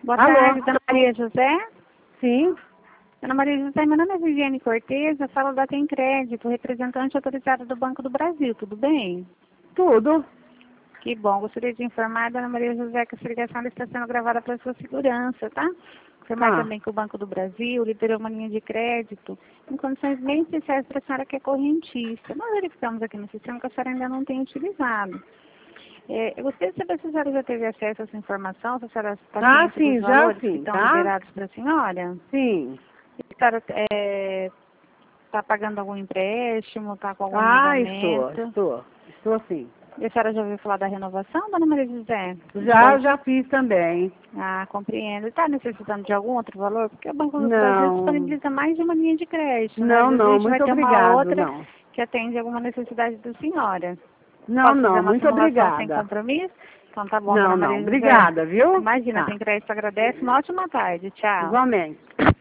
Boa Alô? tarde, Dona Maria José. Sim. Dona Maria José, meu nome é Viviane Cortez, eu falo da Tem Crédito, representante autorizada do Banco do Brasil, tudo bem? Tudo. Que bom, gostaria de informar, Dona Maria José, que essa ligação está sendo gravada para sua segurança, tá? Informar Tá. também que o Banco do Brasil liberou uma linha de crédito em condições bem especiais para a senhora que é correntista. Nós verificamos aqui no sistema que a senhora ainda não tem utilizado. Eu gostaria de saber se a senhora já teve acesso a essa informação, se a senhora está ciente Sim, dos já valores que sim, estão tá? liberados para a senhora? Sim. A senhora está pagando algum empréstimo, está com algum endividamento? Estou sim. E a senhora já ouviu falar da renovação, Dona Maria José? Já fiz também. Ah, compreendo. Está necessitando de algum outro valor? Porque o Banco do Brasil Não. disponibiliza mais de uma linha de crédito, né? Não, Às vezes a não, gente vai muito ter uma obrigado, outra não. que atende alguma necessidade da senhora. Não, Posso fazer não, uma muito simulação sem obrigada. compromisso? Então tá bom, Não, Dona não, Maria José. obrigada, viu? Imagina, Tá. tem crédito, agradece. Uma ótima tarde. Tchau. Igualmente.